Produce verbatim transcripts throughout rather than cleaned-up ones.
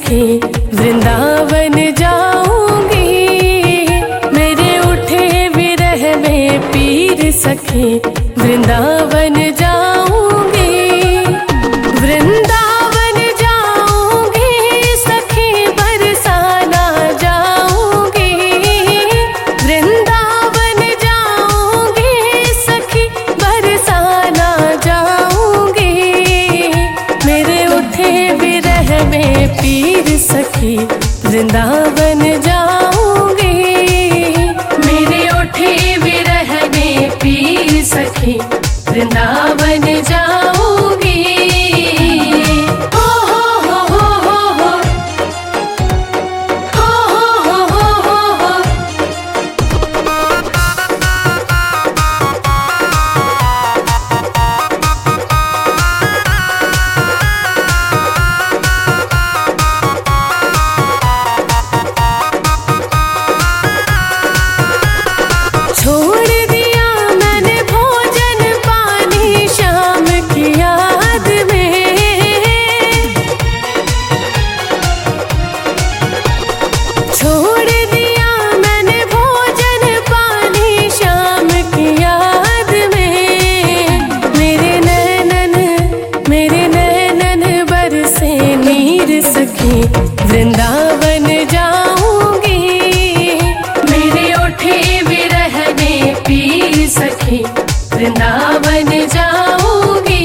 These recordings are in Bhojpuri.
सखी वृंदावन जाऊंगी। मेरे उठे विरह में पीर सखी वृंदावन जाऊंगी। वृंदावन जाऊंगी सखी बरसाना जाऊंगी। वृंदावन जाऊंगी सखी बरसाना जाऊंगी। मेरे उठे विरह में पीर सखी वृंदावन जाऊंगी। मेरे उठे विरह में पीर सखी वृंदावन जाऊंगी। हो हो हो हो हो हो हो हो हो हो हो। छोड़ दिया मैंने भोजन पानी शाम की याद में। छोड़ दिया मैंने भोजन पानी शाम की याद में। मेरे नैनन मेरे नैनन बरसे नीर सखी वृंदावन जाऊंगी। मेरे उठे विरह में पीर सखी वृंदावन जाऊंगी।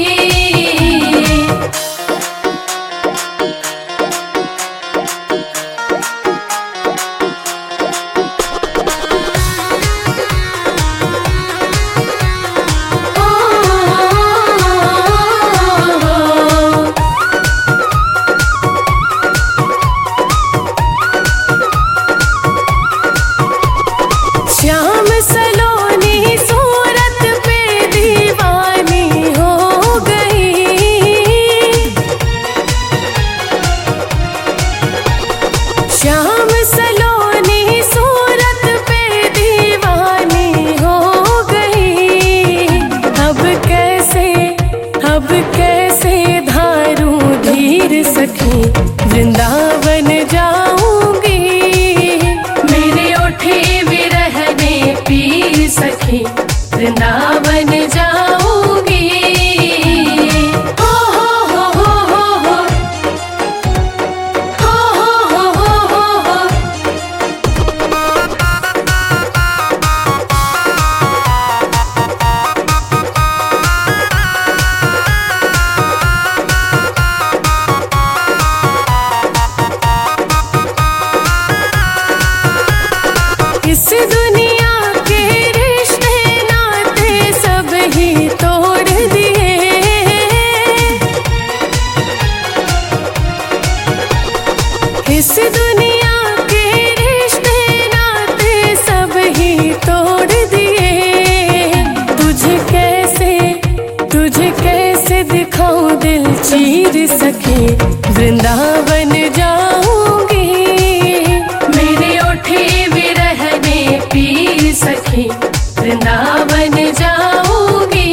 श्याम सलोनी सूरत पे दीवानी हो गई। श्याम सलोनी सूरत पे दीवानी हो गई। अब कैसे अब कैसे धारूं धीर सखी वृंदावन जाऊंगी। मेरे उठे विरह में पीर सखी वृंदावन जाऊंगी। हो हो हो हो हो हो हो हो हो हो हो। इस दुनिया के रिश्ते नाते सब ही तोड़ दिए। इस दुनिया के रिश्ते नाते सब ही तोड़ दिए। तुझे कैसे तुझे कैसे दिखाऊं दिल चीर सखी वृंदावन जाऊंगी। मेरे उठे विरह में पीर सखी वृंदावन जाऊंगी।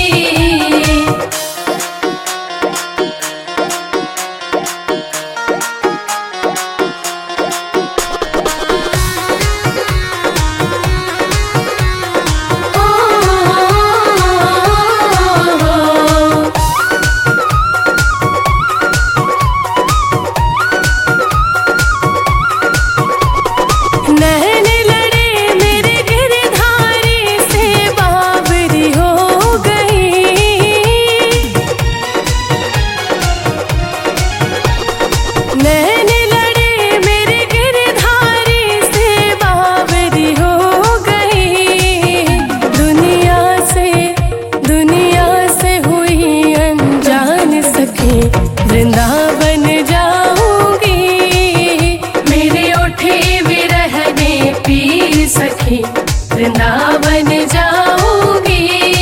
नैन लड़े मेरे गिरधारी से बावरी हो गई। नैन लड़े मेरे गिरधारी से बावरी हो गई। दुनिया से दुनिया से हुई अनजान सखी वृंदावन जाऊंगी। मेरे उठे विरह में पीर सखी वृंदावन जाऊंगी।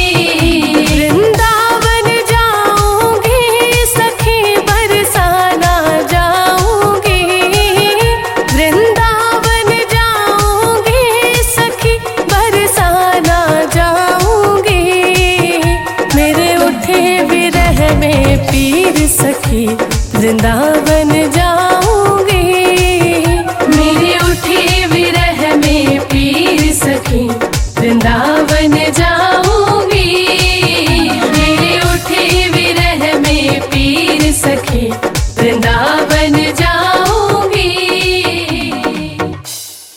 वृंदावन जाऊंगी सखी बरसाना जाऊंगी। वृंदावन जाऊंगी सखी बरसाना जाऊंगी। मेरे उठे विरह में पीर सखी वृंदावन जा